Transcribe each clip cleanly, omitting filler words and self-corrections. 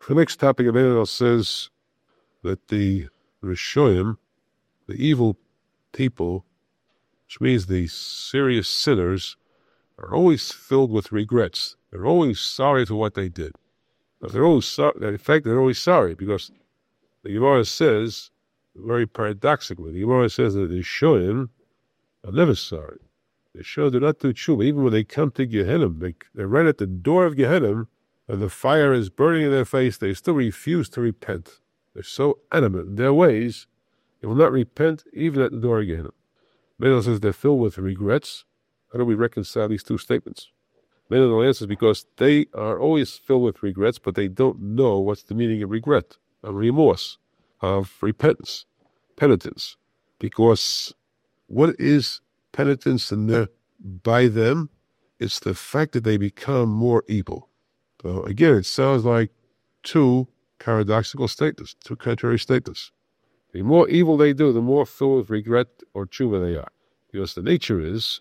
The next topic of Menel says that the Rishoyim, the evil people, which means the serious sinners, are always filled with regrets. They're always sorry for what they did. But they're always sorry. In fact, they're always sorry because the Gemara says, very paradoxically, the Gemara says that the Rishoyim are never sorry. The Rishoyim do not do tshuva. Even when they come to Gehenna, they're right at the door of Gehenna, and the fire is burning in their face, they still refuse to repent. They're so adamant in their ways, they will not repent even at the door of Gehenna. Menel says they're filled with regrets. How do we reconcile these two statements? Menel answers because they are always filled with regrets, but they don't know what's the meaning of regret, of remorse, of repentance, penitence. Because what is penitence by them? It's the fact that they become more evil. So again, it sounds like two paradoxical statements, two contrary statements. The more evil they do, the more filled with regret or tshuva they are. Because the nature is,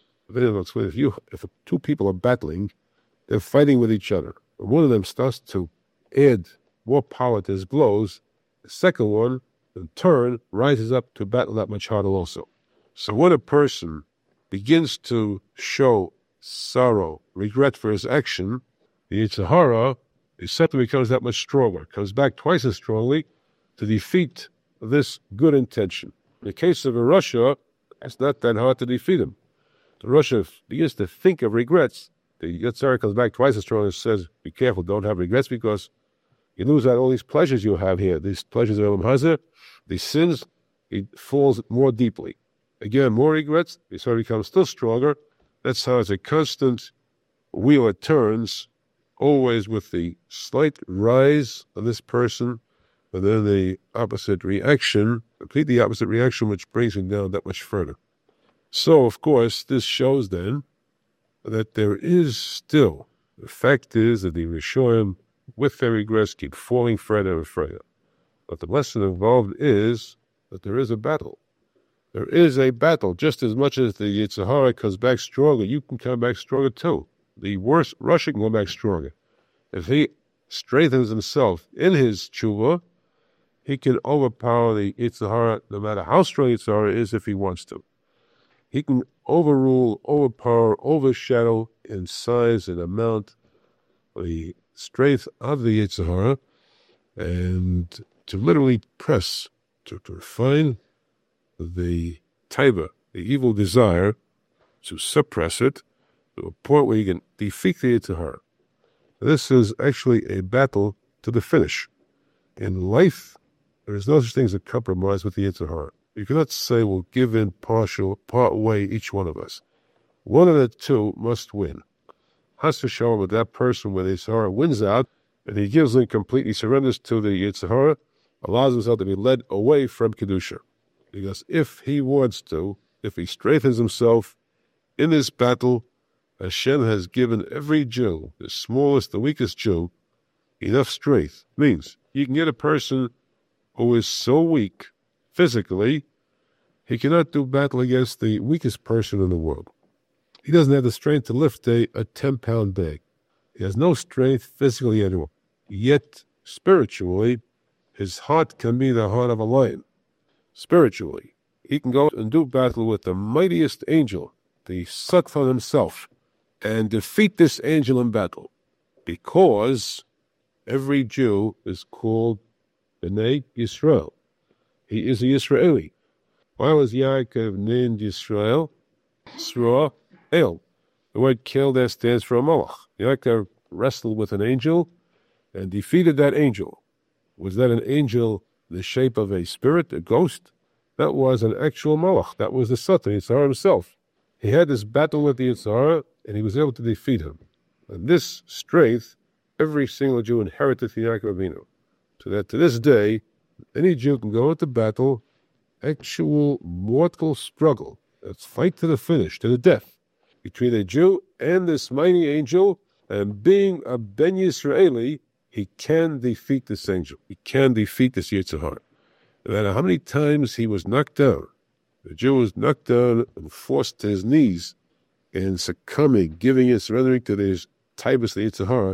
if two people are battling, they're fighting with each other. When one of them starts to add more power to his blows, the second one, in turn, rises up to battle that much harder also. So when a person begins to show sorrow, regret for his action, the Yetzer Hara, the Satan becomes that much stronger, comes back twice as strongly to defeat this good intention. In the case of a Russia, it's not that hard to defeat him. The Russia begins to think of regrets. The Yetzer Hara comes back twice as strong and says, be careful, don't have regrets because you lose out all these pleasures you have here. These pleasures of Olam Hazeh, these sins, it falls more deeply. Again, more regrets, the Yetzer Hara becomes still stronger. That's how it's a constant wheel it turns, always with the slight rise of this person, and then the opposite reaction, completely opposite reaction, which brings him down that much further. So, of course, this shows then that there is still, the fact is that the Rishoyim, with their regrets, keep falling further and further. But the lesson involved is that there is a battle. There is a battle. Just as much as the Yetzer Hara comes back stronger, you can come back stronger too. The worst Russia can go back stronger. If he strengthens himself in his tshuva, he can overpower the Yetzer Hara, no matter how strong Yetzer Hara is, if he wants to. He can overrule, overpower, overshadow in size and amount the strength of the Yetzer Hara, and to literally press, to refine the taiva, the evil desire, to suppress it to a point where you can defeat the Yetzer Hara. This is actually a battle to the finish. In life, there is no such thing as a compromise with the Yetzer Hara. You cannot say we'll give in part way, each one of us. One of the two must win. Has to show with that person when the Yetzer Hara wins out, and he gives in completely, surrenders to the Yetzer Hara, allows himself to be led away from Kedusha. Because if he wants to, if he strengthens himself in this battle, Hashem has given every Jew, the smallest, the weakest Jew, enough strength. Means you can get a person who is so weak physically, he cannot do battle against the weakest person in the world. He doesn't have the strength to lift a 10-pound bag. He has no strength physically anymore. Yet, spiritually, his heart can be the heart of a lion. Spiritually, he can go and do battle with the mightiest angel, the Satan himself, and defeat this angel in battle. Because every Jew is called B'nai Yisrael. He is a Yisraeli. Why was Yaakov named Yisrael? Yisrael. The word Kel there stands for a Malach. Yaakov wrestled with an angel and defeated that angel. Was that an angel the shape of a spirit, a ghost? That was an actual Malach. That was the Satan, Yetzer Hara himself. He had this battle with the Yetzer Hara, and he was able to defeat him. And this strength, every single Jew inherited from Yaakov Avinu. So that to this day, any Jew can go into battle, actual mortal struggle. Let's fight to the finish, to the death, between a Jew and this mighty angel, and being a Ben Yisraeli, he can defeat this angel. He can defeat this Yetzer Hara. No matter how many times he was knocked down, the Jew was knocked down and forced to his knees and succumbing, giving and surrendering to his taibas, the Yetzer Hara,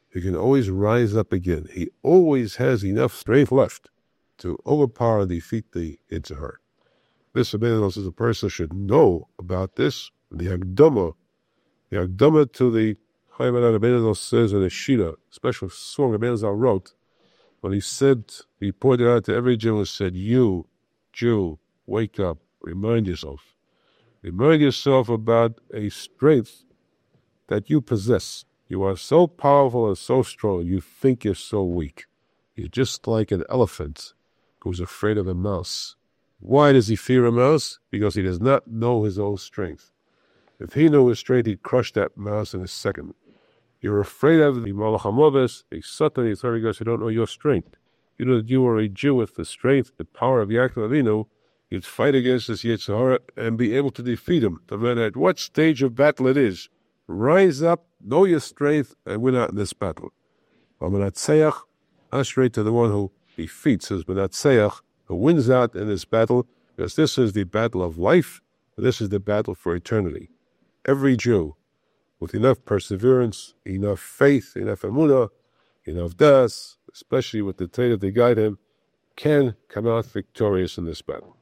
he can always rise up again. He always has enough strength left to overpower and defeat the Yetzer Hara. This Abednos is a person should know about this. The Hagdama to the Chaim Abednos says in a Shira, special song Abednos wrote, when he pointed out to every Jew and said, "You, Jew, wake up, remind yourself. Remind yourself about a strength that you possess. You are so powerful and so strong, you think you're so weak. You're just like an elephant who's afraid of a mouse. Why does he fear a mouse? Because he does not know his own strength. If he knew his strength, he'd crush that mouse in a second. You're afraid of the Malach HaMoves, the Satan, the authority gods who don't know your strength. You know that you are a Jew with the strength, the power of Yaakov Avinu. You'd fight against this Yetzer Hara and be able to defeat him, no matter at what stage of battle it is. Rise up, know your strength, and win out in this battle. Menatzeach, Ashrei to the one who defeats his Menatzeach, who wins out in this battle, because this is the battle of life, and this is the battle for eternity. Every Jew, with enough perseverance, enough faith, enough emunah, enough das, especially with the Torah to guide him, can come out victorious in this battle.